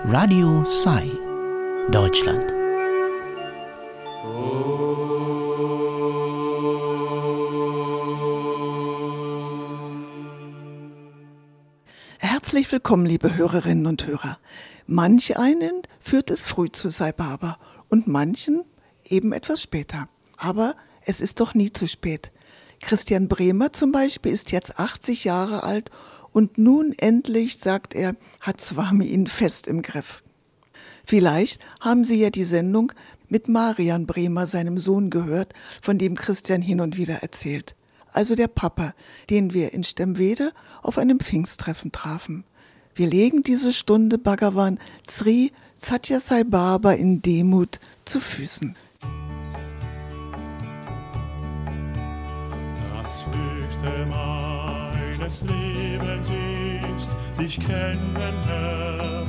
Radio Sai, Deutschland. Herzlich willkommen, liebe Hörerinnen und Hörer. Manch einen führt es früh zu Sai Baba und manchen eben etwas später. Aber es ist doch nie zu spät. Christian Bremer zum Beispiel ist jetzt 80 Jahre alt und nun endlich, sagt er, hat Swami ihn fest im Griff. Vielleicht haben Sie ja die Sendung mit Marian Bremer, seinem Sohn, gehört, von dem Christian hin und wieder erzählt. Also der Papa, den wir in Stemwede auf einem Pfingsttreffen trafen. Wir legen diese Stunde Bhagavan Sri Sathya Sai Baba in Demut zu Füßen. Das Höchste meines Lebens ist dich kennen, Herr.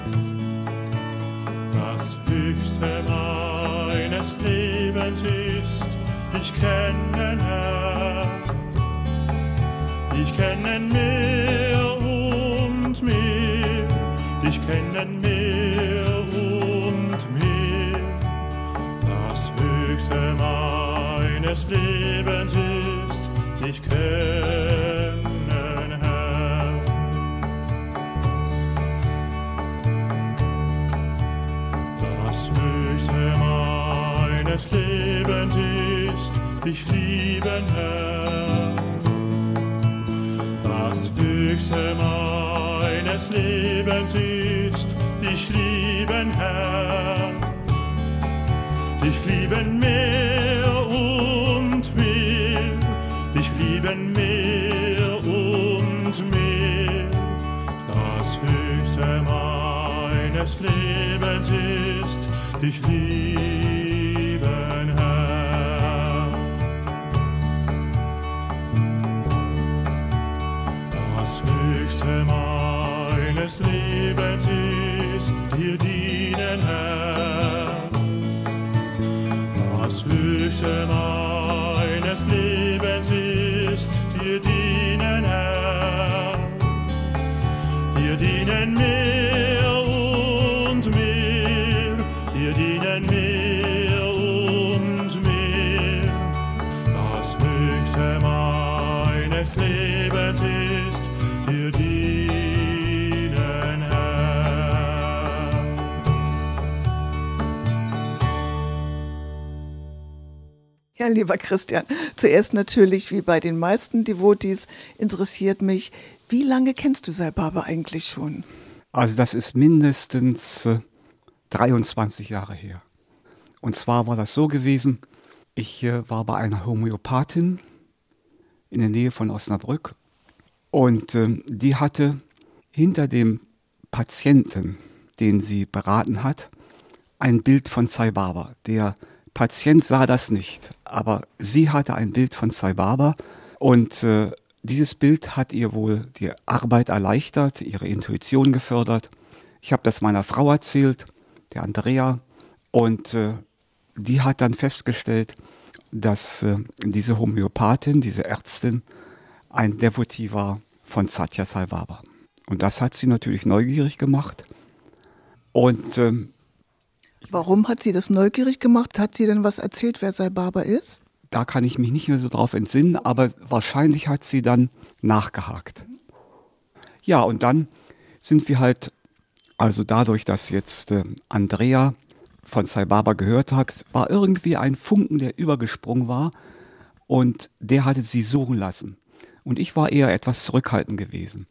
Das Höchste meines Lebens ist dich kennen, Herr. Dich kennen mehr und mehr, dich kennen mehr und mehr. Das Höchste meines Lebens ist dich kennen, Herr. Das Höchste meines Lebens ist dich lieben, Herr. Das Höchste meines Lebens ist dich lieben, Herr. Dich lieben mehr und mehr, dich lieben mehr und mehr. Das Höchste meines Lebens ist dich lieben, Herr. Das Höchste meines Lebens ist dir dienen, Herr. Das Höchste meines Lebens ist dir dienen, Herr. Dir dienen mehr und mehr, dir dienen mehr und mehr. Das Höchste meines Lebens ist dir dienen, Herr. Ja, lieber Christian, zuerst natürlich, wie bei den meisten Devotees, interessiert mich, wie lange kennst du Sai Baba eigentlich schon? Also das ist mindestens 23 Jahre her. Und zwar war das so gewesen, ich war bei einer Homöopathin in der Nähe von Osnabrück und die hatte hinter dem Patienten, den sie beraten hat, ein Bild von Sai Baba. Der Patient sah das nicht, aber sie hatte ein Bild von Sai Baba und dieses Bild hat ihr wohl die Arbeit erleichtert, ihre Intuition gefördert. Ich habe das meiner Frau erzählt, der Andrea, und die hat dann festgestellt, dass diese Homöopathin, diese Ärztin, ein Devotee war von Sathya Sai Baba. Und das hat sie natürlich neugierig gemacht. Und Warum hat sie das neugierig gemacht? Hat sie denn was erzählt, wer Sai Baba ist? da kann ich mich nicht mehr so drauf entsinnen, aber wahrscheinlich hat sie dann nachgehakt. Ja, und dann sind wir halt, also dadurch, dass jetzt Andrea von Sai Baba gehört hat, war irgendwie ein Funken, der übergesprungen war und der hatte sie suchen lassen. Und ich war eher etwas zurückhaltend gewesen.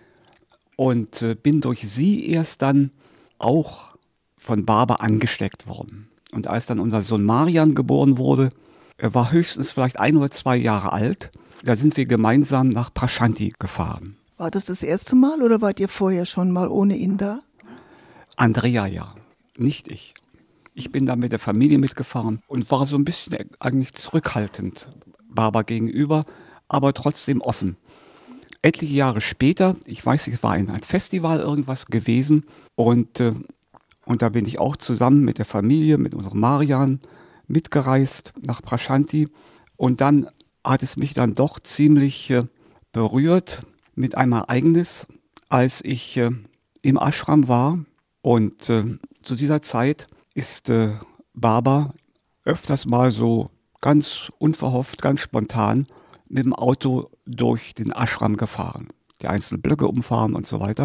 Und bin durch sie erst dann auch von Baba angesteckt worden. Und als dann unser Sohn Marian geboren wurde, er war höchstens vielleicht 1 oder 2 Jahre alt, da sind wir gemeinsam nach Prashanti gefahren. War das erste Mal oder wart ihr vorher schon mal ohne ihn da? Andrea ja, nicht ich. Ich bin da mit der Familie mitgefahren und war so ein bisschen eigentlich zurückhaltend Baba gegenüber, aber trotzdem offen. Etliche Jahre später, ich weiß nicht, es war ein Festival irgendwas gewesen und da bin ich auch zusammen mit der Familie, mit unserem Marian mitgereist nach Prashanti und dann hat es mich dann doch ziemlich berührt mit einem Ereignis, als ich im Ashram war Und zu dieser Zeit ist Baba öfters mal so ganz unverhofft, ganz spontan mit dem Auto durch den Ashram gefahren. Die einzelnen Blöcke umfahren und so weiter.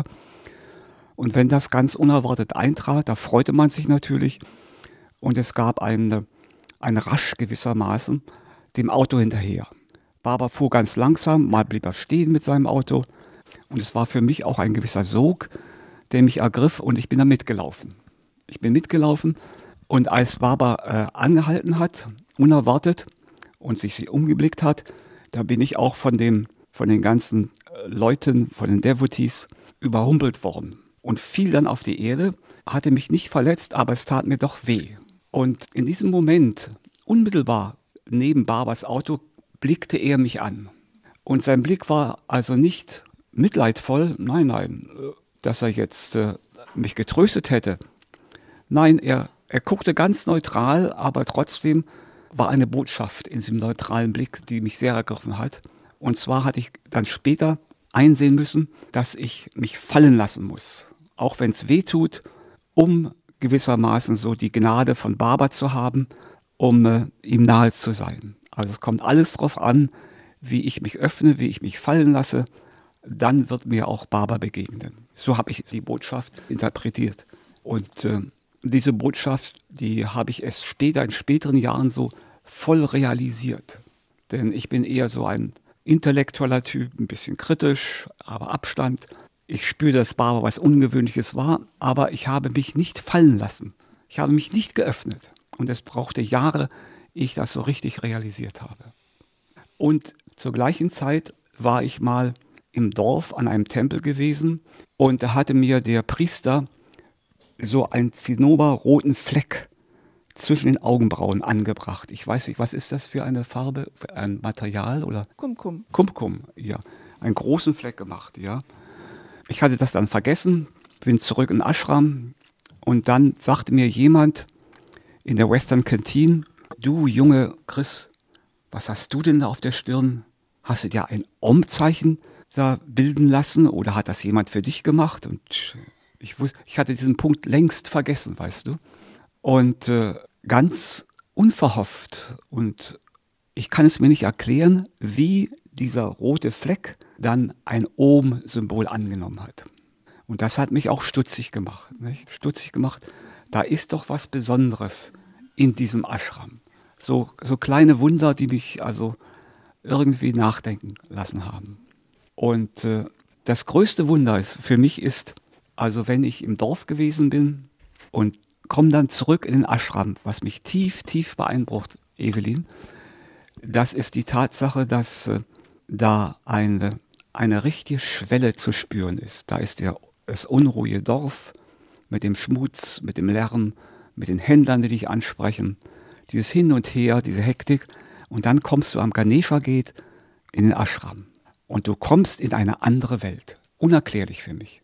Und wenn das ganz unerwartet eintrat, da freute man sich natürlich. Und es gab ein Rasch gewissermaßen dem Auto hinterher. Baba fuhr ganz langsam, mal blieb er stehen mit seinem Auto. Und es war für mich auch ein gewisser Sog, der mich ergriff, und ich bin da mitgelaufen. Ich bin mitgelaufen, und als Baba angehalten hat, unerwartet, und sich umgeblickt hat, da bin ich auch von den ganzen Leuten, von den Devotees überrumpelt worden und fiel dann auf die Erde, hatte mich nicht verletzt, aber es tat mir doch weh. Und in diesem Moment, unmittelbar neben Babas Auto, blickte er mich an. Und sein Blick war also nicht mitleidvoll, nein, dass er jetzt mich getröstet hätte. Nein, er guckte ganz neutral, aber trotzdem war eine Botschaft in diesem neutralen Blick, die mich sehr ergriffen hat. Und zwar hatte ich dann später einsehen müssen, dass ich mich fallen lassen muss, auch wenn es weh tut, um gewissermaßen so die Gnade von Baba zu haben, um ihm nahe zu sein. Also es kommt alles darauf an, wie ich mich öffne, wie ich mich fallen lasse, dann wird mir auch Baba begegnen. So habe ich die Botschaft interpretiert. Und diese Botschaft, die habe ich erst später, in späteren Jahren so voll realisiert. Denn ich bin eher so ein intellektueller Typ, ein bisschen kritisch, aber Abstand. Ich spüre, dass Baba was Ungewöhnliches war, aber ich habe mich nicht fallen lassen. Ich habe mich nicht geöffnet. Und es brauchte Jahre, ehe ich das so richtig realisiert habe. Und zur gleichen Zeit war ich mal im Dorf an einem Tempel gewesen, und da hatte mir der Priester so einen zinnoberroten Fleck zwischen den Augenbrauen angebracht. Ich weiß nicht, was ist das für eine Farbe, für ein Material? Oder? Kumkum. Kumkum, ja. Einen großen Fleck gemacht, ja. Ich hatte das dann vergessen, bin zurück in Ashram, und dann sagte mir jemand in der Western Canteen: Du, junge Chris, was hast du denn da auf der Stirn? Hast du dir ein Om-Zeichen da bilden lassen, oder hat das jemand für dich gemacht? Und ich hatte diesen Punkt längst vergessen, weißt du. Und ganz unverhofft, und ich kann es mir nicht erklären, wie dieser rote Fleck dann ein Om-Symbol angenommen hat. Und das hat mich auch stutzig gemacht. Nicht? Stutzig gemacht, da ist doch was Besonderes in diesem Ashram. So kleine Wunder, die mich also irgendwie nachdenken lassen haben. Und das größte Wunder für mich ist, also wenn ich im Dorf gewesen bin und komme dann zurück in den Ashram, was mich tief, tief beeindruckt, Evelyn, das ist die Tatsache, dass da eine richtige Schwelle zu spüren ist. Da ist das unruhige Dorf mit dem Schmutz, mit dem Lärm, mit den Händlern, die dich ansprechen, dieses Hin und Her, diese Hektik. Und dann kommst du am Ganesha-Gate in den Ashram. Und du kommst in eine andere Welt. Unerklärlich für mich.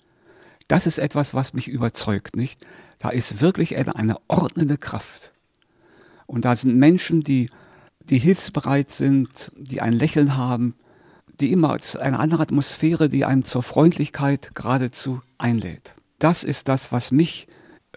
Das ist etwas, was mich überzeugt, nicht? Da ist wirklich eine ordnende Kraft. Und da sind Menschen, die hilfsbereit sind, die ein Lächeln haben, die immer eine andere Atmosphäre, die einem zur Freundlichkeit geradezu einlädt. Das ist das, was mich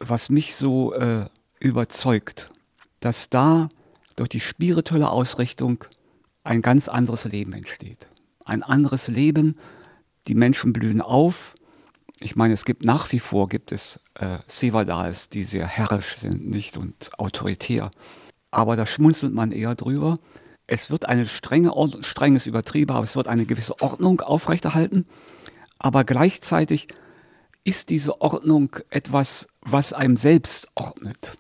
so überzeugt, dass da durch die spirituelle Ausrichtung ein ganz anderes Leben entsteht. Ein anderes Leben, die Menschen blühen auf. Ich meine, nach wie vor gibt es Sevadals, die sehr herrisch sind, nicht, und autoritär. Aber da schmunzelt man eher drüber. Es wird eine streng ist übertrieben, aber es wird eine gewisse Ordnung aufrechterhalten. Aber gleichzeitig ist diese Ordnung etwas, was einem selbst ordnet.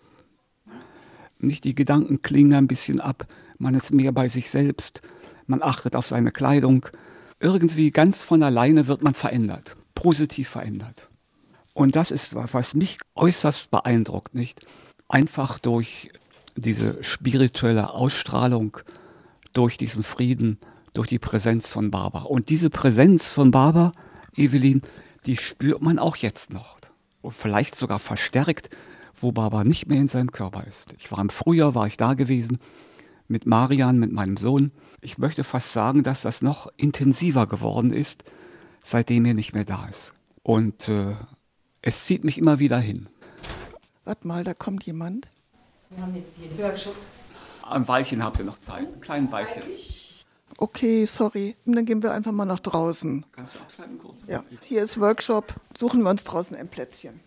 Nicht, die Gedanken klingen ein bisschen ab, man ist mehr bei sich selbst, man achtet auf seine Kleidung. Irgendwie ganz von alleine wird man verändert, positiv verändert. Und das ist, was mich äußerst beeindruckt, nicht? Einfach durch diese spirituelle Ausstrahlung, durch diesen Frieden, durch die Präsenz von Baba. Und diese Präsenz von Baba, Evelyn, die spürt man auch jetzt noch. Und vielleicht sogar verstärkt, wo Baba nicht mehr in seinem Körper ist. Im Frühjahr war ich da gewesen mit Marian, mit meinem Sohn. Ich möchte fast sagen, dass das noch intensiver geworden ist, seitdem er nicht mehr da ist. Und Es zieht mich immer wieder hin. Warte mal, da kommt jemand. Wir haben jetzt hier den Workshop. Ein Weilchen habt ihr noch Zeit, ein kleines Weilchen. Okay, sorry. Dann gehen wir einfach mal nach draußen. Kannst du abschalten kurz? Ja, hier ist Workshop. Suchen wir uns draußen ein Plätzchen.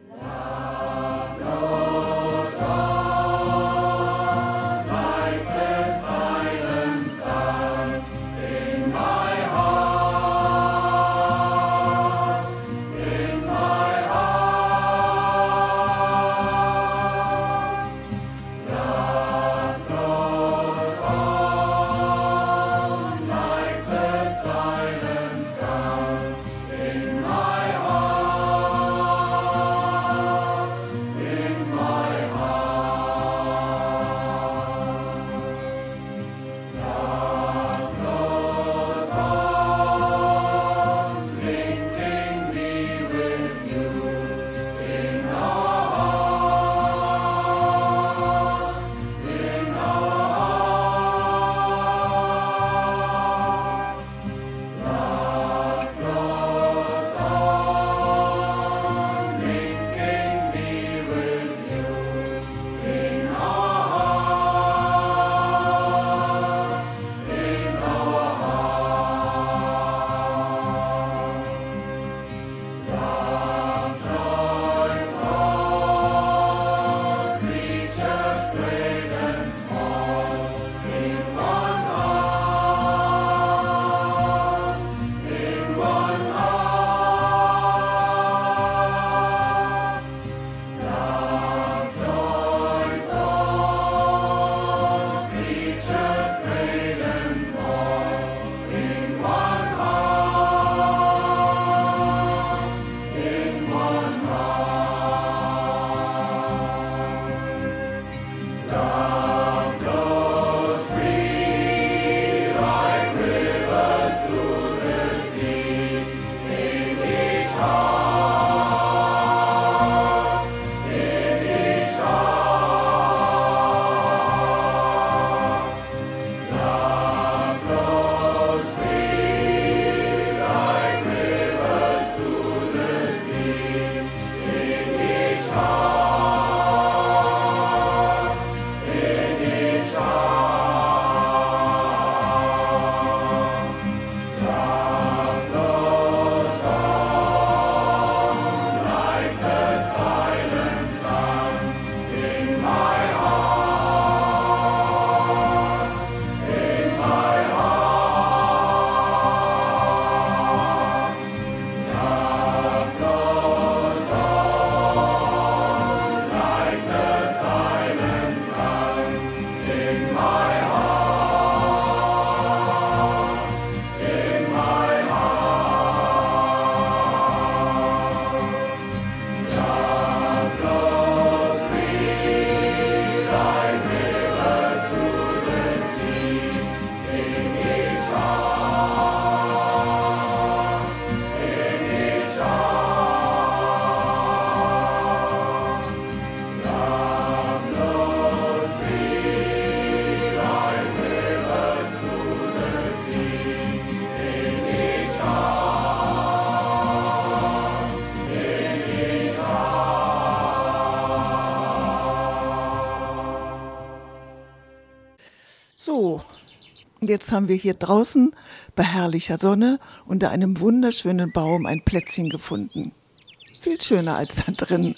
So, jetzt haben wir hier draußen bei herrlicher Sonne unter einem wunderschönen Baum ein Plätzchen gefunden. Viel schöner als da drin.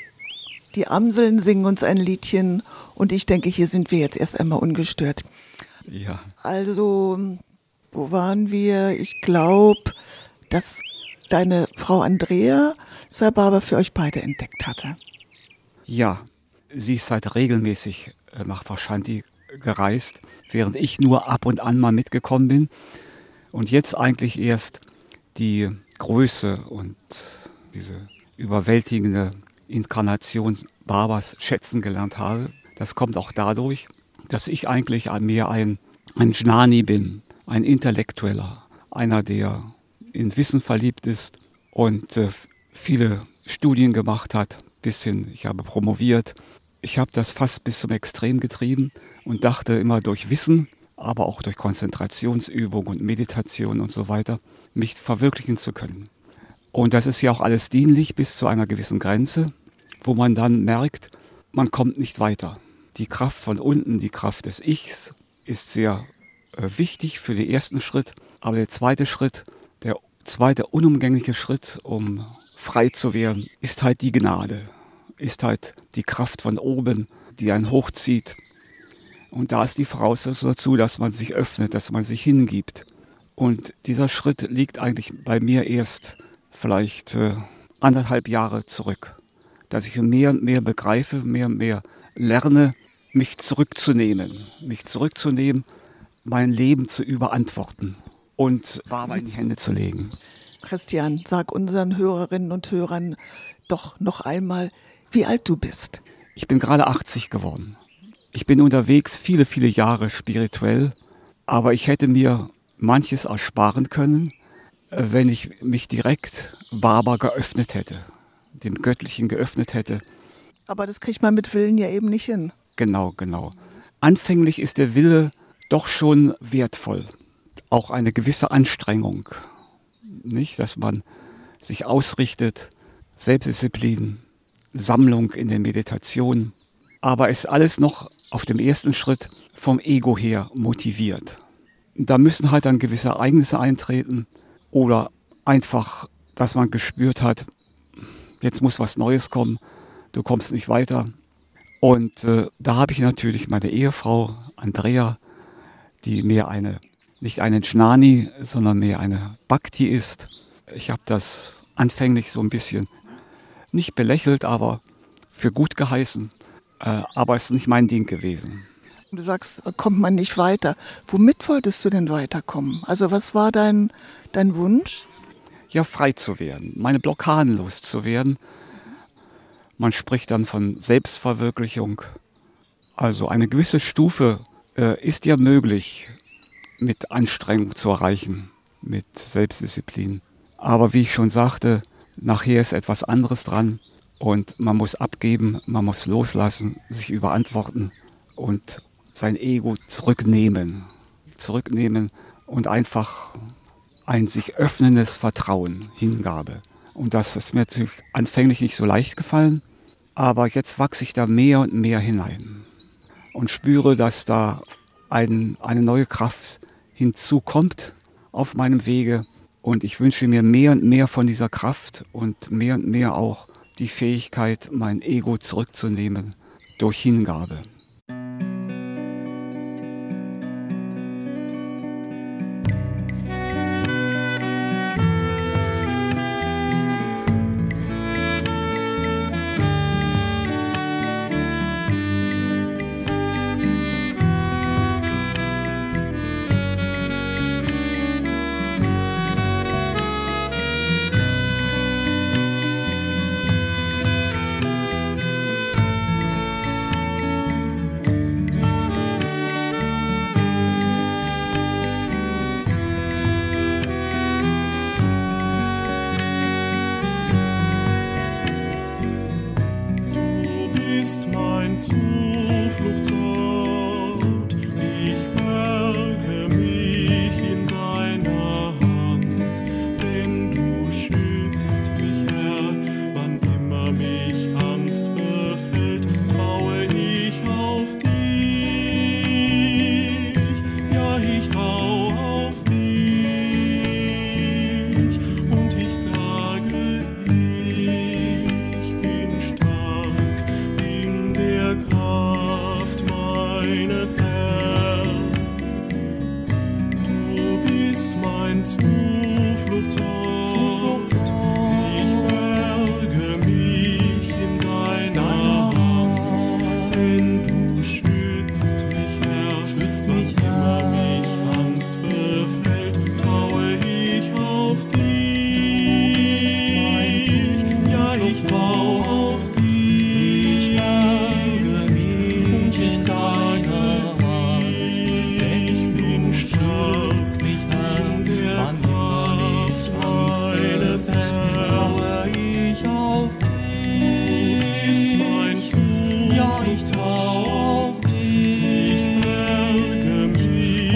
Die Amseln singen uns ein Liedchen und ich denke, hier sind wir jetzt erst einmal ungestört. Ja. Also, wo waren wir? Ich glaube, dass deine Frau Andrea Saibaba für euch beide entdeckt hatte. Ja, sie ist halt regelmäßig nach Prashanti gereist, während ich nur ab und an mal mitgekommen bin und jetzt eigentlich erst die Größe und diese überwältigende Inkarnation Babas schätzen gelernt habe. Das kommt auch dadurch, dass ich eigentlich mehr ein Jnani bin, ein Intellektueller, einer, der in Wissen verliebt ist und viele Studien gemacht hat, ich habe promoviert. Ich habe das fast bis zum Extrem getrieben und dachte immer durch Wissen, aber auch durch Konzentrationsübung und Meditation und so weiter, mich verwirklichen zu können. Und das ist ja auch alles dienlich bis zu einer gewissen Grenze, wo man dann merkt, man kommt nicht weiter. Die Kraft von unten, die Kraft des Ichs ist sehr wichtig für den ersten Schritt. Aber der zweite Schritt, der zweite unumgängliche Schritt, um frei zu werden, ist halt die Gnade, ist halt die Kraft von oben, die einen hochzieht. Und da ist die Voraussetzung dazu, dass man sich öffnet, dass man sich hingibt. Und dieser Schritt liegt eigentlich bei mir erst vielleicht 1,5 Jahre zurück, dass ich mehr und mehr begreife, mehr und mehr lerne, mich zurückzunehmen, mein Leben zu überantworten und Baba in die Hände zu legen. Christian, sag unseren Hörerinnen und Hörern doch noch einmal, wie alt du bist. Ich bin gerade 80 geworden. Ich bin unterwegs viele, viele Jahre spirituell, aber ich hätte mir manches ersparen können, wenn ich mich direkt Baba geöffnet hätte, dem Göttlichen geöffnet hätte. Aber das kriegt man mit Willen ja eben nicht hin. Genau. Anfänglich ist der Wille doch schon wertvoll. Auch eine gewisse Anstrengung. Nicht, dass man sich ausrichtet, Selbstdisziplin, Sammlung in der Meditation. Aber es ist alles noch auf dem ersten Schritt vom Ego her motiviert. Da müssen halt dann gewisse Ereignisse eintreten oder einfach, dass man gespürt hat, jetzt muss was Neues kommen, du kommst nicht weiter. Und da habe ich natürlich meine Ehefrau Andrea, die mehr nicht eine Jnani, sondern mehr eine Bhakti ist. Ich habe das anfänglich so ein bisschen nicht belächelt, aber für gut geheißen. Aber es ist nicht mein Ding gewesen. Du sagst, kommt man nicht weiter. Womit wolltest du denn weiterkommen? Also was war dein Wunsch? Ja, frei zu werden, meine Blockaden loszuwerden. Man spricht dann von Selbstverwirklichung. Also eine gewisse Stufe ist ja möglich, mit Anstrengung zu erreichen, mit Selbstdisziplin. Aber wie ich schon sagte, nachher ist etwas anderes dran und man muss abgeben, man muss loslassen, sich überantworten und sein Ego zurücknehmen und einfach ein sich öffnendes Vertrauen, Hingabe. Und das ist mir natürlich anfänglich nicht so leicht gefallen, aber jetzt wachse ich da mehr und mehr hinein und spüre, dass da eine neue Kraft hinzukommt auf meinem Wege. Und ich wünsche mir mehr und mehr von dieser Kraft und mehr auch die Fähigkeit, mein Ego zurückzunehmen durch Hingabe.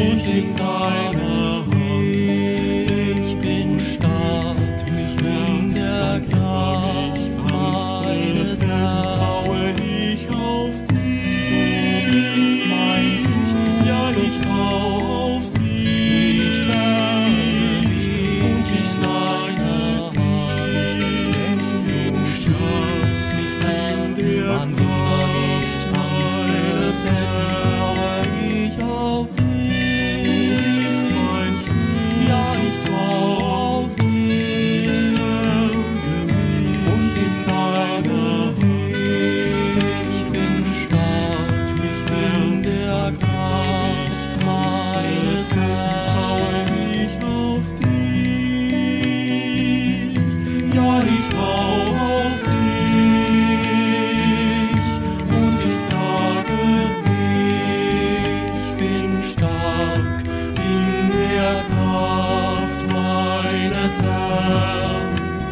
Seine Hand, ich bin stark, mich das Lamm.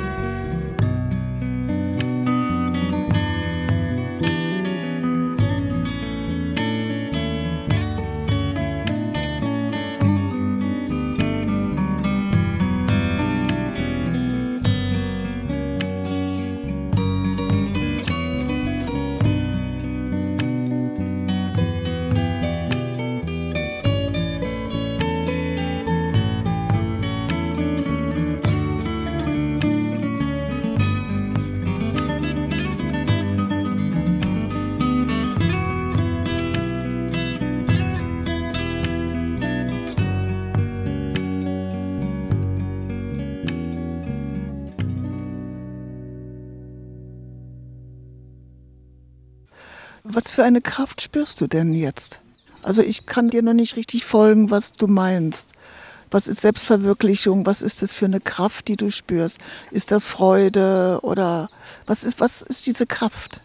Was für eine Kraft spürst du denn jetzt? Also ich kann dir noch nicht richtig folgen, was du meinst. Was ist Selbstverwirklichung? Was ist das für eine Kraft, die du spürst? Ist das Freude oder was ist diese Kraft?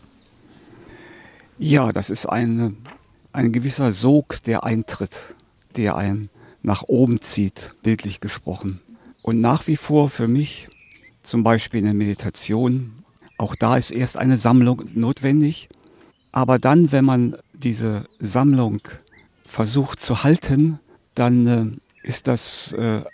Ja, das ist ein gewisser Sog, der eintritt, der einen nach oben zieht, bildlich gesprochen. Und nach wie vor für mich, zum Beispiel in der Meditation, auch da ist erst eine Sammlung notwendig. Aber dann, wenn man diese Sammlung versucht zu halten, dann ist das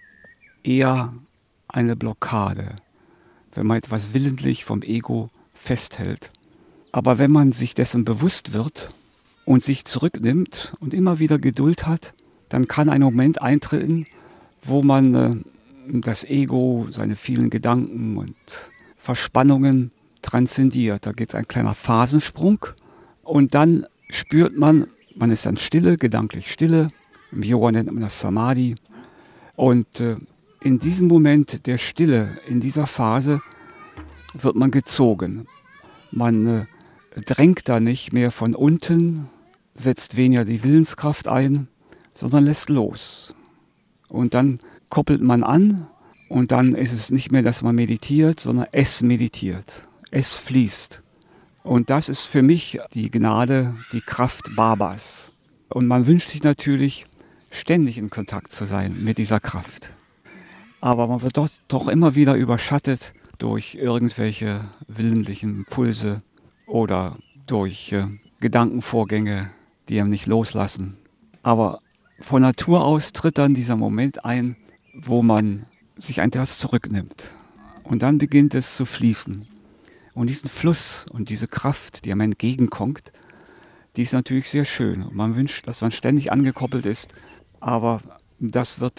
eher eine Blockade, wenn man etwas willentlich vom Ego festhält. Aber wenn man sich dessen bewusst wird und sich zurücknimmt und immer wieder Geduld hat, dann kann ein Moment eintreten, wo man das Ego, seine vielen Gedanken und Verspannungen transzendiert. Da geht ein kleiner Phasensprung. Und dann spürt man ist dann stille, gedanklich stille. Im Yoga nennt man das Samadhi. Und in diesem Moment der Stille, in dieser Phase, wird man gezogen. Man drängt da nicht mehr von unten, setzt weniger die Willenskraft ein, sondern lässt los. Und dann koppelt man an und dann ist es nicht mehr, dass man meditiert, sondern es meditiert. Es fließt. Und das ist für mich die Gnade, die Kraft Babas. Und man wünscht sich natürlich, ständig in Kontakt zu sein mit dieser Kraft. Aber man wird doch immer wieder überschattet durch irgendwelche willentlichen Impulse oder durch Gedankenvorgänge, die einem nicht loslassen. Aber von Natur aus tritt dann dieser Moment ein, wo man sich etwas zurücknimmt. Und dann beginnt es zu fließen. Und diesen Fluss und diese Kraft, die einem entgegenkommt, die ist natürlich sehr schön. Und man wünscht, dass man ständig angekoppelt ist, aber das wird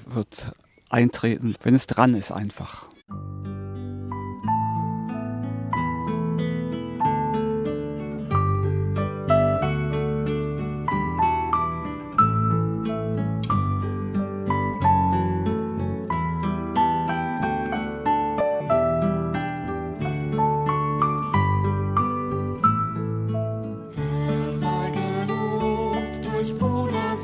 eintreten, wenn es dran ist einfach.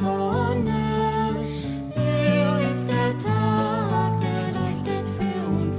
Sonne, er ist der Tag, der leuchtet für uns.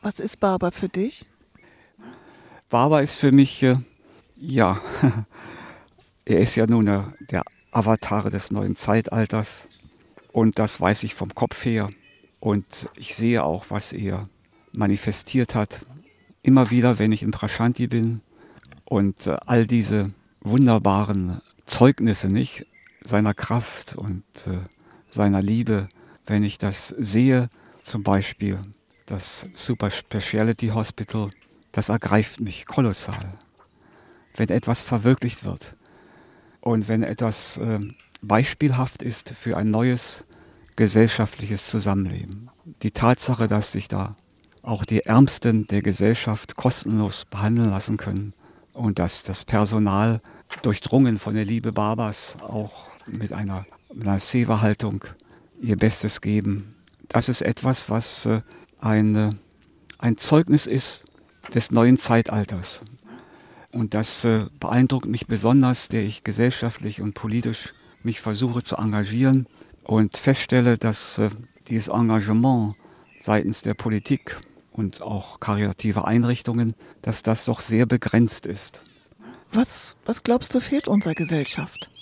Was ist Barber für dich? Barber ist für mich, ja, er ist ja nun der Avatar des neuen Zeitalters und das weiß ich vom Kopf her und ich sehe auch, was er manifestiert hat. Immer wieder, wenn ich in Prashanti bin und all diese wunderbaren Zeugnisse, nicht, seiner Kraft und seiner Liebe, wenn ich das sehe, zum Beispiel das Super Speciality Hospital, das ergreift mich kolossal, wenn etwas verwirklicht wird und wenn etwas beispielhaft ist für ein neues gesellschaftliches Zusammenleben. Die Tatsache, dass sich da auch die Ärmsten der Gesellschaft kostenlos behandeln lassen können und dass das Personal durchdrungen von der Liebe Barbers auch mit einer Seva-Haltung ihr Bestes geben. Das ist etwas, was ein Zeugnis ist des neuen Zeitalters. Und das beeindruckt mich besonders, der ich gesellschaftlich und politisch mich versuche zu engagieren und feststelle, dass dieses Engagement seitens der Politik und auch karitative Einrichtungen, dass das doch sehr begrenzt ist. Was glaubst du, fehlt unserer Gesellschaft?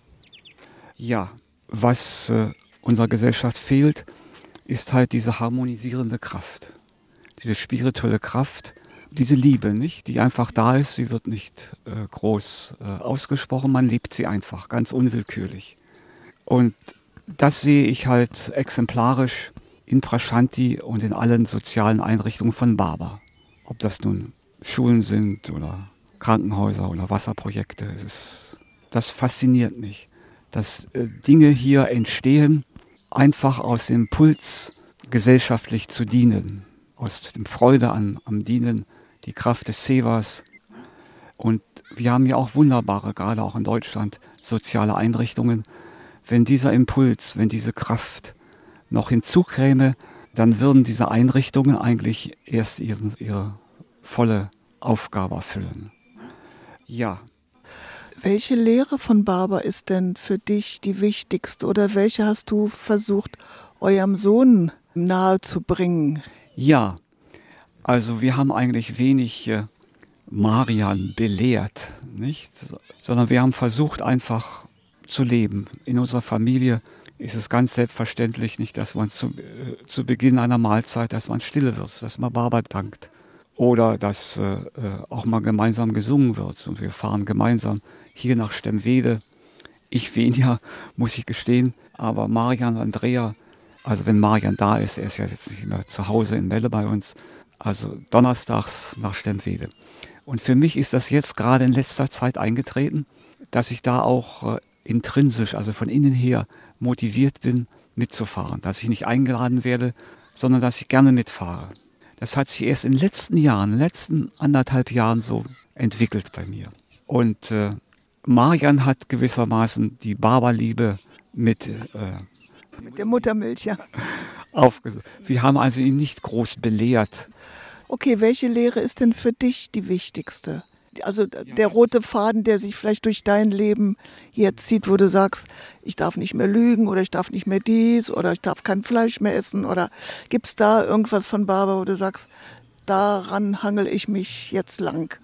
Ja, was unserer Gesellschaft fehlt, ist halt diese harmonisierende Kraft, diese spirituelle Kraft, diese Liebe, nicht, die einfach da ist. Sie wird nicht groß ausgesprochen, man lebt sie einfach, ganz unwillkürlich. Und das sehe ich halt exemplarisch in Prashanti und in allen sozialen Einrichtungen von Barber. Ob das nun Schulen sind oder Krankenhäuser oder Wasserprojekte, das fasziniert mich, dass Dinge hier entstehen, einfach aus dem Impuls, gesellschaftlich zu dienen, aus dem Freude am Dienen, die Kraft des Sevas. Und wir haben ja auch wunderbare, gerade auch in Deutschland, soziale Einrichtungen. Wenn dieser Impuls, wenn diese Kraft noch hinzukäme, dann würden diese Einrichtungen eigentlich erst ihre volle Aufgabe erfüllen. Ja. Welche Lehre von Barber ist denn für dich die wichtigste oder welche hast du versucht, eurem Sohn nahezubringen? Ja, also wir haben eigentlich wenig Marian belehrt, nicht? Sondern wir haben versucht einfach zu leben. In unserer Familie ist es ganz selbstverständlich nicht, dass man zu Beginn einer Mahlzeit, dass man stille wird, dass man Barber dankt. Oder dass auch mal gemeinsam gesungen wird. Und wir fahren gemeinsam hier nach Stemwede. Ich weniger, muss ich gestehen. Aber Marian und Andrea, also wenn Marian da ist, er ist ja jetzt nicht mehr zu Hause in Melle bei uns, also donnerstags nach Stemwede. Und für mich ist das jetzt gerade in letzter Zeit eingetreten, dass ich da auch intrinsisch, also von innen her, motiviert bin, mitzufahren. Dass ich nicht eingeladen werde, sondern dass ich gerne mitfahre. Das hat sich erst in den letzten Jahren, in den letzten 1,5 Jahren so entwickelt bei mir. Und Marian hat gewissermaßen die Barberliebe mit der Muttermilch, ja. Aufgesucht. Wir haben also ihn nicht groß belehrt. Okay, welche Lehre ist denn für dich die wichtigste? Also der rote Faden, der sich vielleicht durch dein Leben jetzt zieht, wo du sagst, ich darf nicht mehr lügen oder ich darf nicht mehr dies oder ich darf kein Fleisch mehr essen. Oder gibt es da irgendwas von Barber, wo du sagst, daran hangel ich mich jetzt lang?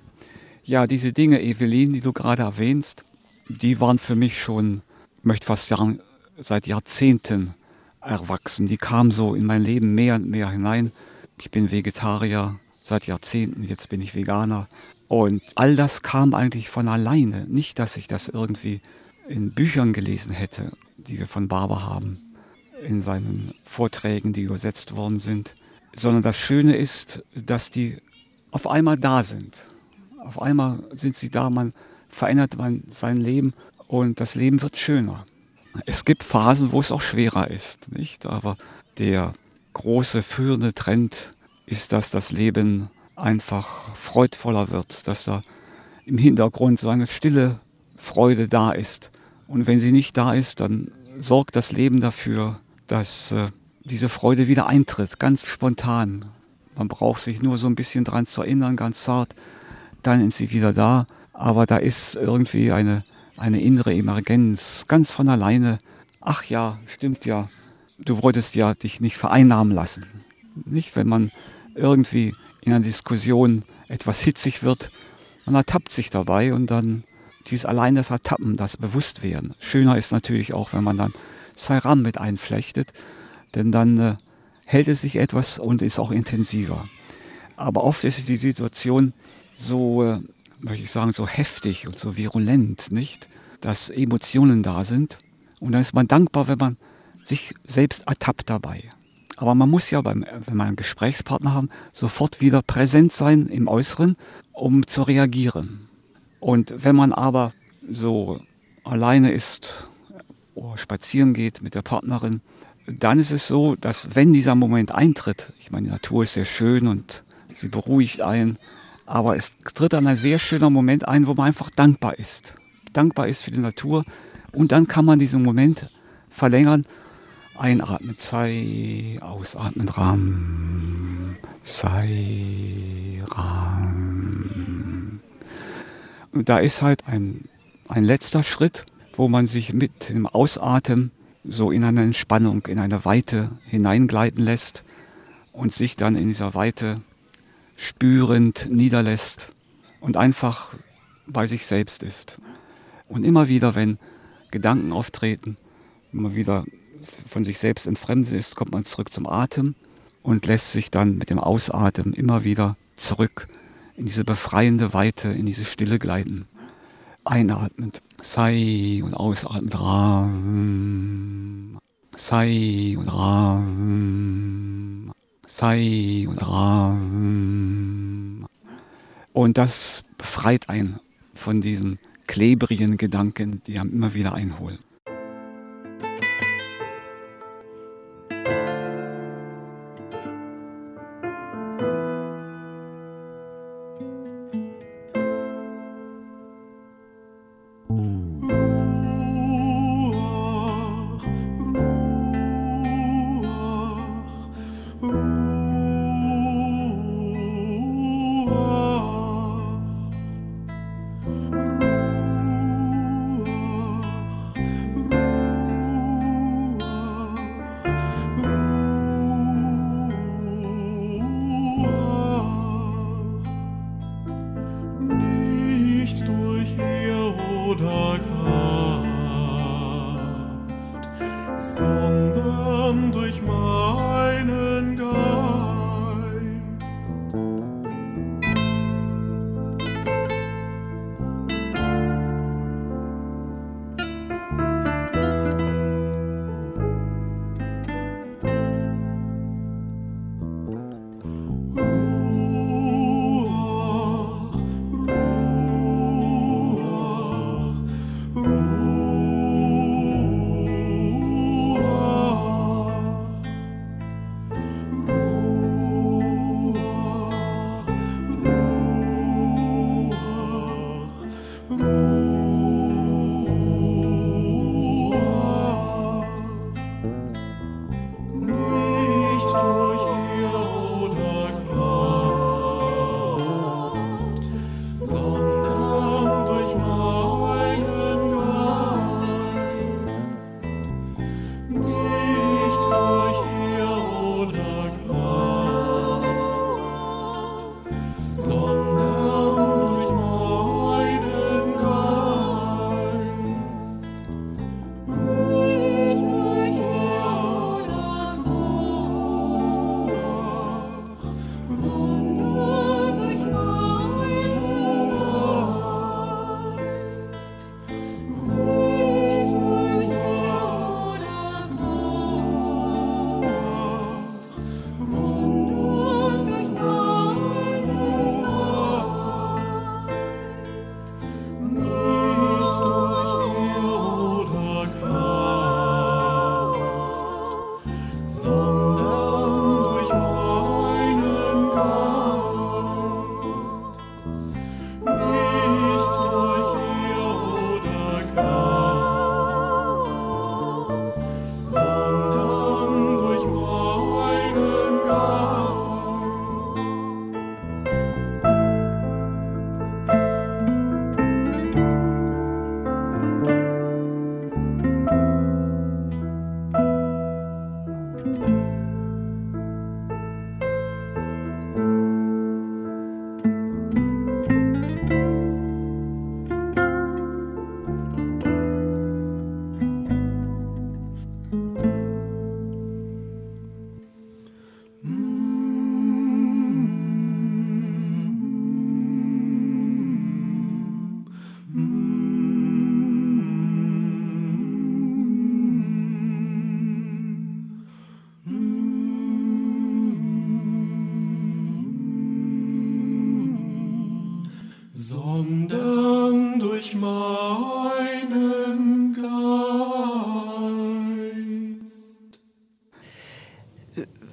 Ja, diese Dinge, Evelyn, die du gerade erwähnst, die waren für mich schon, ich möchte fast sagen, seit Jahrzehnten erwachsen. Die kamen so in mein Leben mehr und mehr hinein. Ich bin Vegetarier seit Jahrzehnten, jetzt bin ich Veganer. Und all das kam eigentlich von alleine. Nicht, dass ich das irgendwie in Büchern gelesen hätte, die wir von Barber haben, in seinen Vorträgen, die übersetzt worden sind. Sondern das Schöne ist, dass die auf einmal da sind. Auf einmal sind sie da, verändert sein Leben und das Leben wird schöner. Es gibt Phasen, wo es auch schwerer ist, nicht? Aber der große führende Trend ist, dass das Leben einfach freudvoller wird, dass da im Hintergrund so eine stille Freude da ist. Und wenn sie nicht da ist, dann sorgt das Leben dafür, dass diese Freude wieder eintritt, ganz spontan. Man braucht sich nur so ein bisschen dran zu erinnern, ganz zart, dann ist sie wieder da. Aber da ist irgendwie eine innere Emergenz, ganz von alleine. Ach ja, stimmt ja, du wolltest ja dich nicht vereinnahmen lassen. Nicht, wenn man irgendwie in einer Diskussion etwas hitzig wird, man ertappt sich dabei und dann allein das Ertappen, das Bewusstwerden. Schöner ist natürlich auch, wenn man dann Sairam mit einflechtet, denn dann hält es sich etwas und ist auch intensiver. Aber oft ist die Situation so, möchte ich sagen, so heftig und so virulent, nicht? Dass Emotionen da sind. Und dann ist man dankbar, wenn man sich selbst ertappt dabei. Aber man muss ja, wenn man einen Gesprächspartner haben, sofort wieder präsent sein im Äußeren, um zu reagieren. Und wenn man aber so alleine ist oder spazieren geht mit der Partnerin, dann ist es so, dass wenn dieser Moment eintritt, ich meine, die Natur ist sehr schön und sie beruhigt einen, aber es tritt dann ein sehr schöner Moment ein, wo man einfach dankbar ist. Dankbar ist für die Natur und dann kann man diesen Moment verlängern. Einatmen, Sai, ausatmen, Ram, Sai, Ram. Und da ist halt ein letzter Schritt, wo man sich mit dem Ausatmen so in eine Entspannung, in eine Weite hineingleiten lässt und sich dann in dieser Weite spürend niederlässt und einfach bei sich selbst ist. Und immer wieder, wenn Gedanken auftreten, immer wieder von sich selbst entfremdet ist, kommt man zurück zum Atem und lässt sich dann mit dem Ausatmen immer wieder zurück in diese befreiende Weite, in diese Stille gleiten. Einatmend Sai und ausatmend Ram, Sai und Ram, Sai und Ram. Und das befreit einen von diesen klebrigen Gedanken, die einem immer wieder einholen.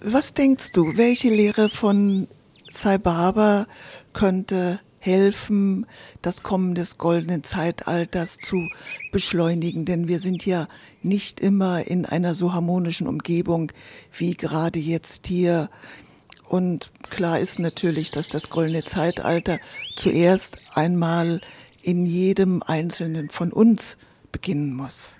Was denkst du, welche Lehre von Sai Baba könnte helfen, das Kommen des goldenen Zeitalters zu beschleunigen? Denn wir sind ja nicht immer in einer so harmonischen Umgebung wie gerade jetzt hier. Und klar ist natürlich, dass das goldene Zeitalter zuerst einmal in jedem Einzelnen von uns beginnen muss.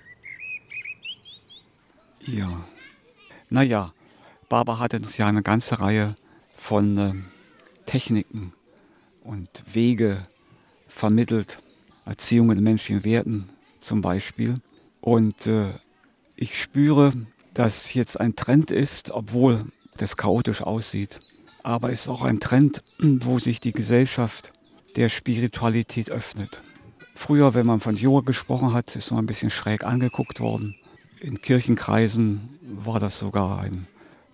Ja, naja, Baba hat uns ja eine ganze Reihe von Techniken und Wege vermittelt, Erziehung in menschlichen Werten zum Beispiel. Und ich spüre, dass jetzt ein Trend ist, obwohl das chaotisch aussieht, aber es ist auch ein Trend, wo sich die Gesellschaft der Spiritualität öffnet. Früher, wenn man von Yoga gesprochen hat, ist man ein bisschen schräg angeguckt worden. In Kirchenkreisen war das sogar ein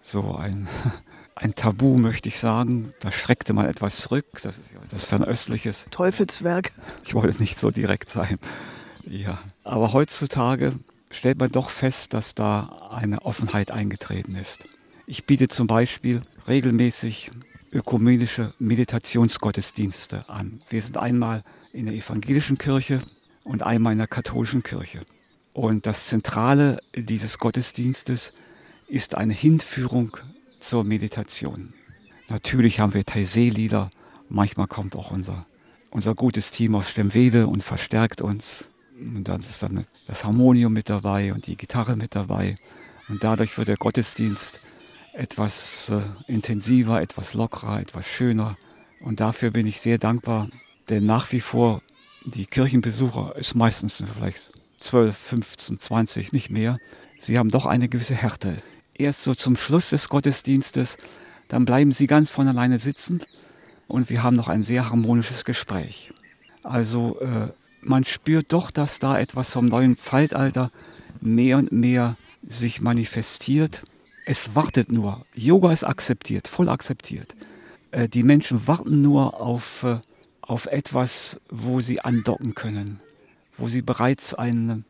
Tabu, möchte ich sagen. Da schreckte man etwas zurück. Das ist ja etwas Fernöstliches. Teufelswerk. Ich wollte nicht so direkt sein. Ja. Aber heutzutage stellt man doch fest, dass da eine Offenheit eingetreten ist. Ich biete zum Beispiel regelmäßig ökumenische Meditationsgottesdienste an. Wir sind einmal in der evangelischen Kirche und einmal in der katholischen Kirche. Und das Zentrale dieses Gottesdienstes ist eine Hinführung zur Meditation. Natürlich haben wir Taizé-Lieder, manchmal kommt auch unser gutes Team aus Stemwede und verstärkt uns. Und dann ist dann das Harmonium mit dabei und die Gitarre mit dabei. Und dadurch wird der Gottesdienst etwas intensiver, etwas lockerer, etwas schöner. Und dafür bin ich sehr dankbar, denn nach wie vor die Kirchenbesucher ist meistens vielleicht 12, 15, 20, nicht mehr. Sie haben doch eine gewisse Härte. Erst so zum Schluss des Gottesdienstes, dann bleiben sie ganz von alleine sitzen und wir haben noch ein sehr harmonisches Gespräch. Also man spürt doch, dass da etwas vom neuen Zeitalter mehr und mehr sich manifestiert. Es wartet nur. Yoga ist akzeptiert, voll akzeptiert. Die Menschen warten nur auf etwas, wo sie andocken können, wo sie bereits ein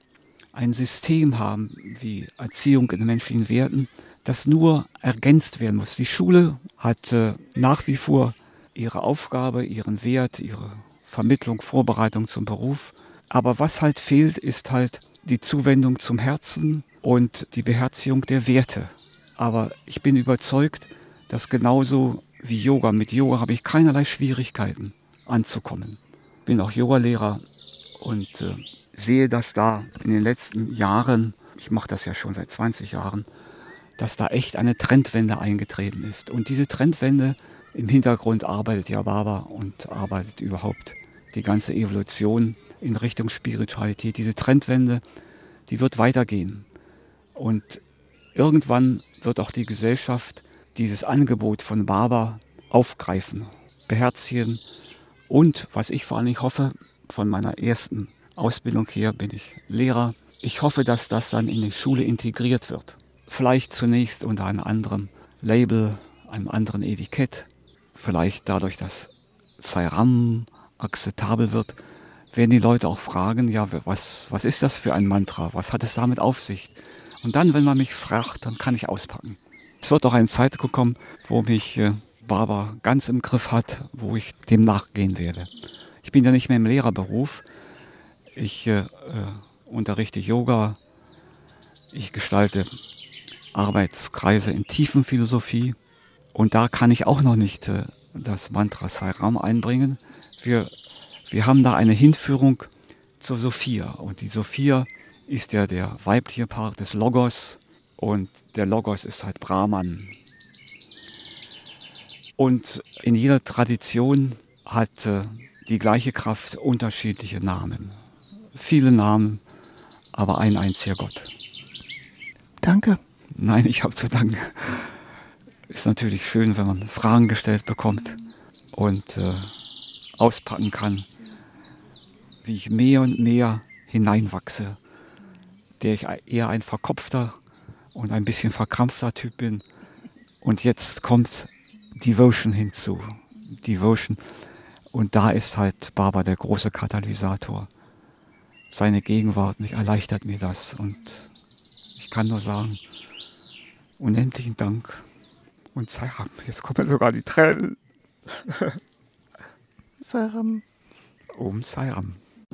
System haben, wie Erziehung in menschlichen Werten, das nur ergänzt werden muss. Die Schule hat nach wie vor ihre Aufgabe, ihren Wert, ihre Vermittlung, Vorbereitung zum Beruf. Aber was halt fehlt, ist halt die Zuwendung zum Herzen und die Beherzigung der Werte. Aber ich bin überzeugt, dass genauso wie Yoga, mit Yoga habe ich keinerlei Schwierigkeiten anzukommen. Ich bin auch Yogalehrer und sehe, dass da in den letzten Jahren, ich mache das ja schon seit 20 Jahren, dass da echt eine Trendwende eingetreten ist. Und diese Trendwende im Hintergrund arbeitet ja Baba und arbeitet überhaupt die ganze Evolution in Richtung Spiritualität. Diese Trendwende, die wird weitergehen. Und irgendwann wird auch die Gesellschaft dieses Angebot von Baba aufgreifen, beherzigen. Und was ich vor allem hoffe, von meiner ersten Ausbildung her bin ich Lehrer. Ich hoffe, dass das dann in die Schule integriert wird. Vielleicht zunächst unter einem anderen Label, einem anderen Etikett. Vielleicht dadurch, dass Sai Ram akzeptabel wird, werden die Leute auch fragen, ja, was ist das für ein Mantra? Was hat es damit auf sich? Und dann, wenn man mich fragt, dann kann ich auspacken. Es wird auch eine Zeit kommen, wo mich Baba ganz im Griff hat, wo ich dem nachgehen werde. Ich bin ja nicht mehr im Lehrerberuf. Ich unterrichte Yoga. Ich gestalte Arbeitskreise in Tiefenphilosophie. Und da kann ich auch noch nicht das Mantra Sai Ram einbringen. Wir haben da eine Hinführung zur Sophia. Und die Sophia ist ja der weibliche Part des Logos. Und der Logos ist halt Brahman. Und in jeder Tradition hat die gleiche Kraft unterschiedliche Namen. Viele Namen, aber ein einziger Gott. Danke. Nein, ich habe zu danken. Ist natürlich schön, wenn man Fragen gestellt bekommt und auspacken kann, wie ich mehr und mehr hineinwachse, der ich eher ein verkopfter und ein bisschen verkrampfter Typ bin. Und jetzt kommt Devotion hinzu. Devotion. Und da ist halt Baba der große Katalysator. Seine Gegenwart erleichtert mir das. Und ich kann nur sagen, unendlichen Dank. Und Sairam, jetzt kommen sogar die Tränen. Sairam. Om Sairam.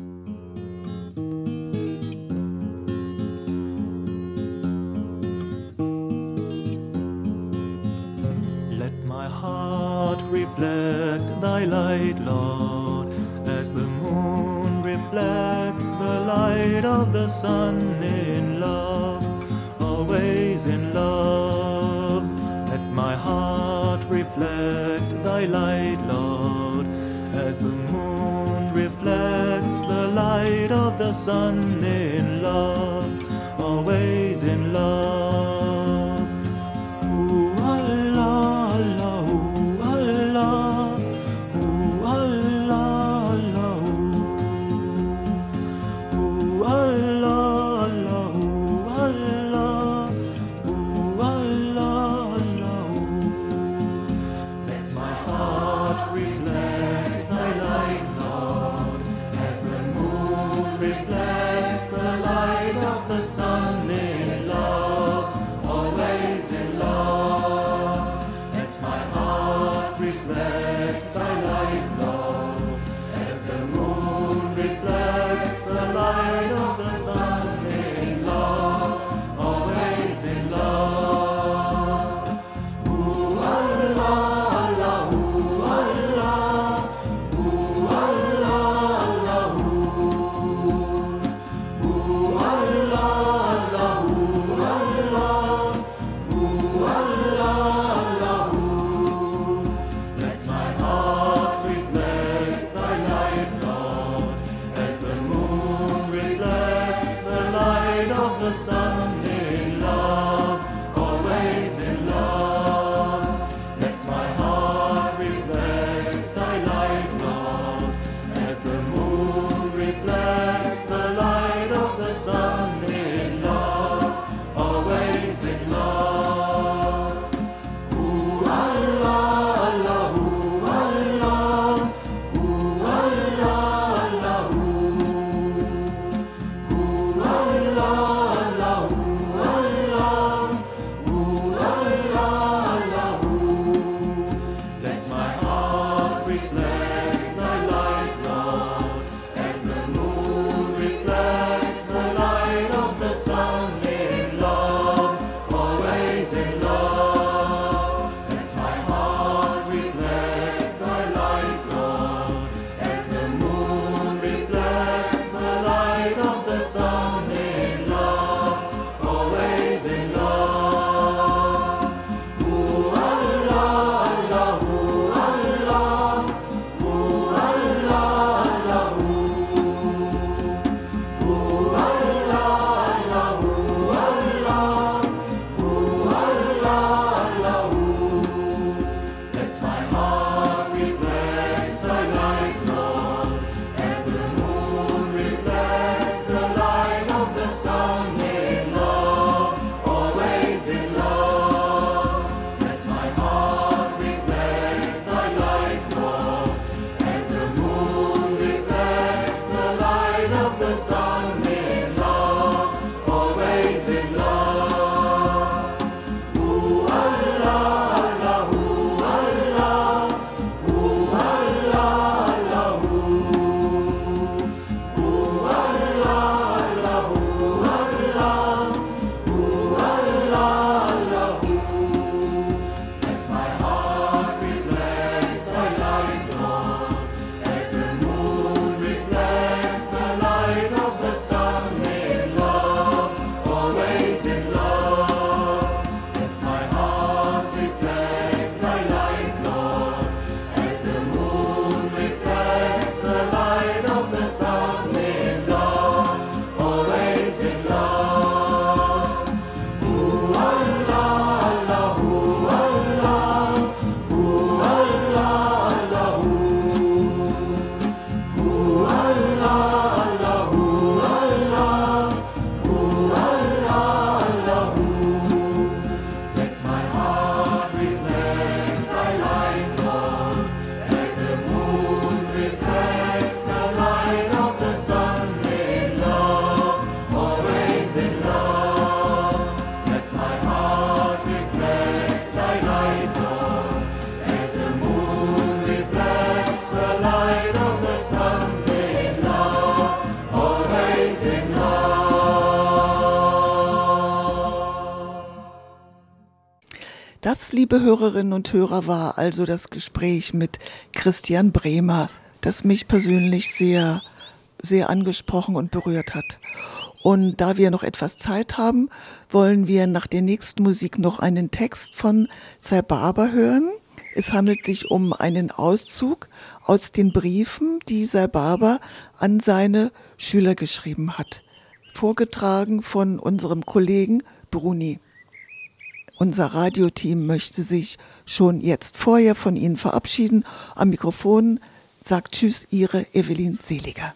Let my heart reflect thy light, Lord, as the moon reflects the light of the sun in love, always in love. Let my heart reflect thy light, Lord, as the moon reflects the light of the sun in love, always in love. Ooh, Allah, Allah, ooh, Allah, ooh, Allah, Allah, ooh, Allah, Allah, ooh, Allah, ooh, Allah, Allah, ooh. Let my heart reflect thy light, Lord, as the moon reflects the light Das, liebe Hörerinnen und Hörer, war also das Gespräch mit Christian Bremer, das mich persönlich sehr, sehr angesprochen und berührt hat. Und da wir noch etwas Zeit haben, wollen wir nach der nächsten Musik noch einen Text von Cy Barber hören. Es handelt sich um einen Auszug aus den Briefen, die Cy Barber an seine Schüler geschrieben hat. Vorgetragen von unserem Kollegen Bruni. Unser Radioteam möchte sich schon jetzt vorher von Ihnen verabschieden. Am Mikrofon sagt Tschüss, Ihre Evelyn Seliger.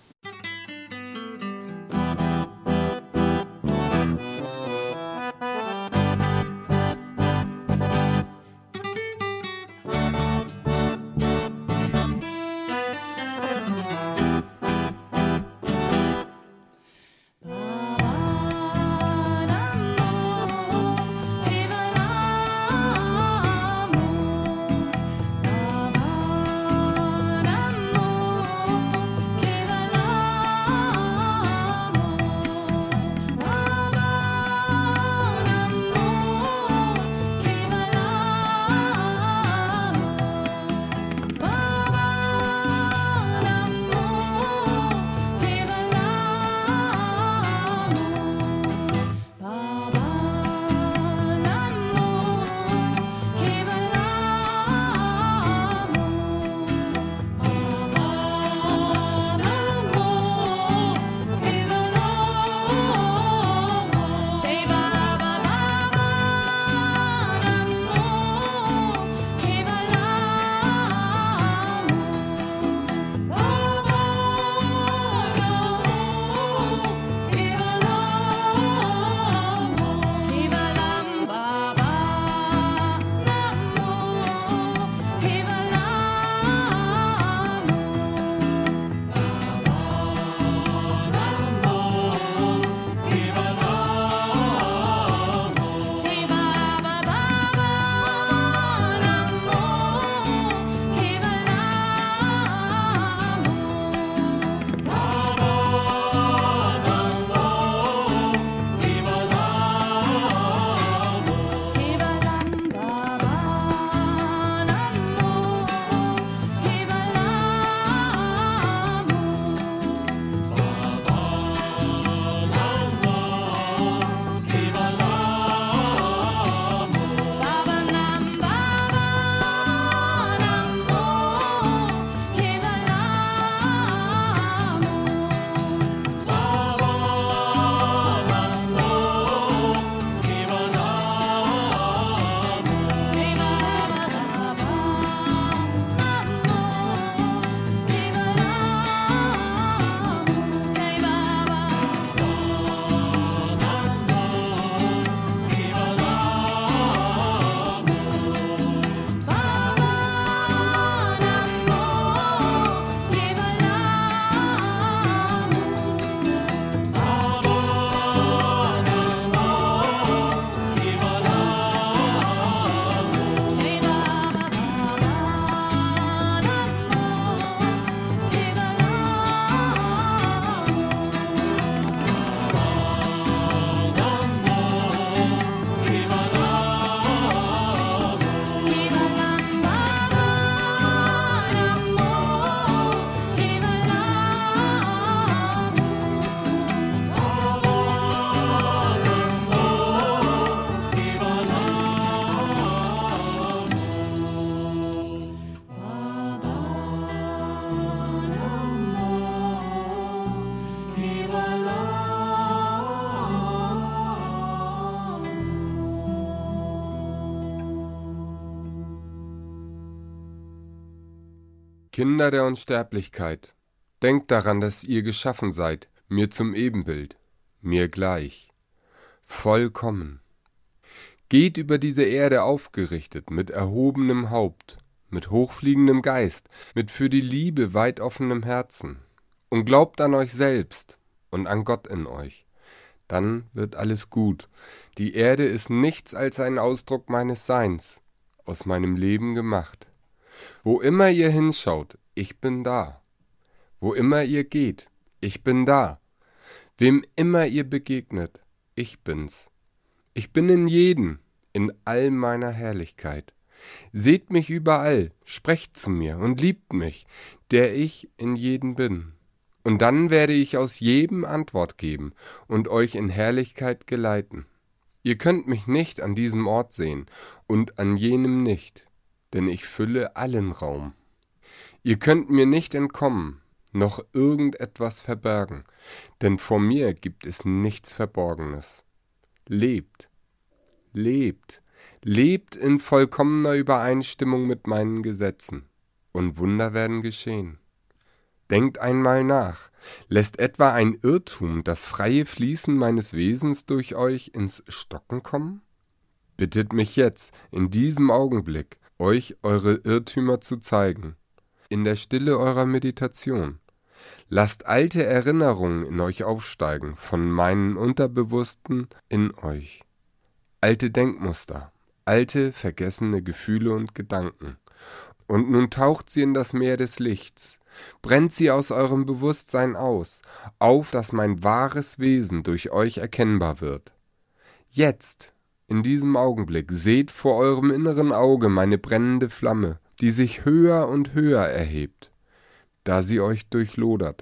Kinder der Unsterblichkeit, denkt daran, dass ihr geschaffen seid, mir zum Ebenbild, mir gleich, vollkommen. Geht über diese Erde aufgerichtet, mit erhobenem Haupt, mit hochfliegendem Geist, mit für die Liebe weit offenem Herzen. Und glaubt an euch selbst und an Gott in euch. Dann wird alles gut. Die Erde ist nichts als ein Ausdruck meines Seins, aus meinem Leben gemacht. Wo immer ihr hinschaut, ich bin da. Wo immer ihr geht, ich bin da. Wem immer ihr begegnet, ich bin's. Ich bin in jedem, in all meiner Herrlichkeit. Seht mich überall, sprecht zu mir und liebt mich, der ich in jedem bin. Und dann werde ich aus jedem Antwort geben und euch in Herrlichkeit geleiten. Ihr könnt mich nicht an diesem Ort sehen und an jenem nicht, denn ich fülle allen Raum. Ihr könnt mir nicht entkommen, noch irgendetwas verbergen, denn vor mir gibt es nichts Verborgenes. Lebt, lebt, lebt in vollkommener Übereinstimmung mit meinen Gesetzen, und Wunder werden geschehen. Denkt einmal nach, lässt etwa ein Irrtum das freie Fließen meines Wesens durch euch ins Stocken kommen? Bittet mich jetzt, in diesem Augenblick, euch eure Irrtümer zu zeigen, in der Stille eurer Meditation. Lasst alte Erinnerungen in euch aufsteigen, von meinen Unterbewussten in euch. Alte Denkmuster, alte, vergessene Gefühle und Gedanken. Und nun taucht sie in das Meer des Lichts, brennt sie aus eurem Bewusstsein aus, auf, dass mein wahres Wesen durch euch erkennbar wird. Jetzt, in diesem Augenblick, seht vor eurem inneren Auge meine brennende Flamme, die sich höher und höher erhebt, da sie euch durchlodert.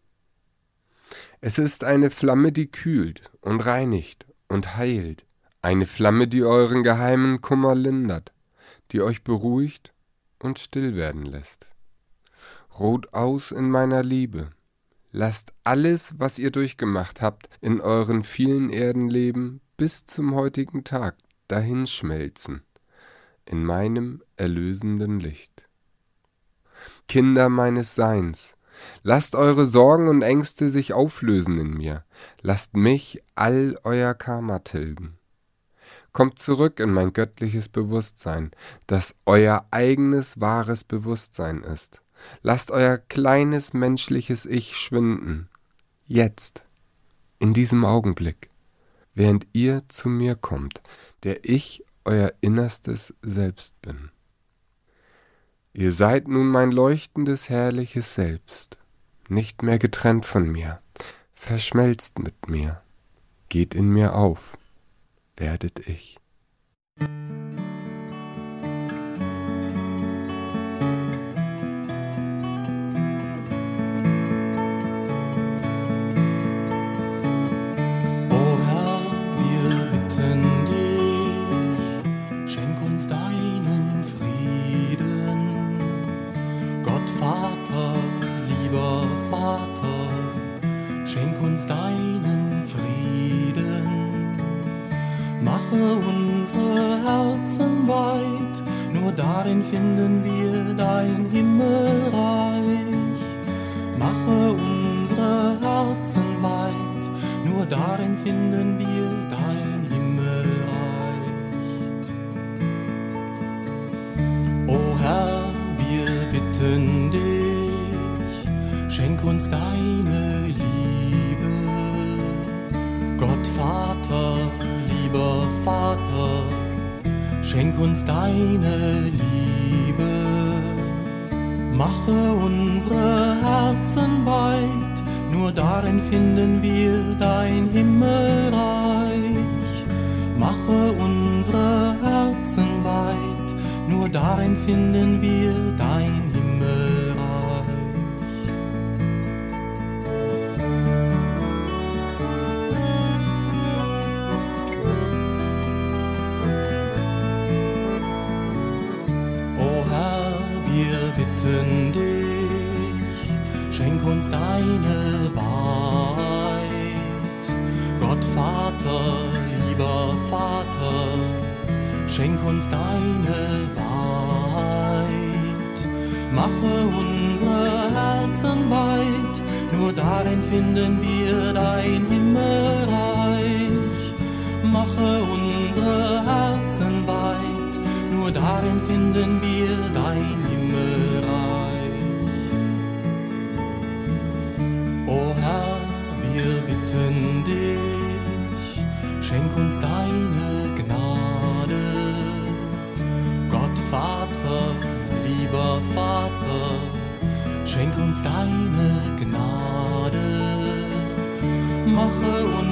Es ist eine Flamme, die kühlt und reinigt und heilt, eine Flamme, die euren geheimen Kummer lindert, die euch beruhigt und still werden lässt. Ruht aus in meiner Liebe. Lasst alles, was ihr durchgemacht habt, in euren vielen Erdenleben bis zum heutigen Tag dahinschmelzen, in meinem erlösenden Licht. Kinder meines Seins, lasst eure Sorgen und Ängste sich auflösen in mir, lasst mich all euer Karma tilgen. Kommt zurück in mein göttliches Bewusstsein, das euer eigenes wahres Bewusstsein ist. Lasst euer kleines menschliches Ich schwinden, jetzt, in diesem Augenblick, während ihr zu mir kommt, der ich euer innerstes Selbst bin. Ihr seid nun mein leuchtendes, herrliches Selbst, nicht mehr getrennt von mir, verschmelzt mit mir, geht in mir auf, werdet ich. Deinen Frieden, mache unsere Herzen weit, nur darin finden wir dein Himmelreich. Mache unsere Herzen weit, nur darin finden wir dein Himmelreich. O Herr, wir bitten dich, schenk uns deine Liebe. Gott Vater, lieber Vater, schenk uns deine Liebe. Mache unsere Herzen weit, nur darin finden wir dein Himmelreich. Mache unsere Herzen weit, nur darin finden wir dein Himmelreich. Bitten dich, schenk uns deine Wahrheit. Gott Vater, lieber Vater, schenk uns deine Wahrheit. Mache unsere Herzen weit, nur darin finden wir dein Himmelreich. Mache unsere Herzen weit, nur darin finden wir dein Himmelreich. O Herr, wir bitten dich, schenk uns deine Gnade. Gott Vater, lieber Vater, schenk uns deine Gnade. Mache uns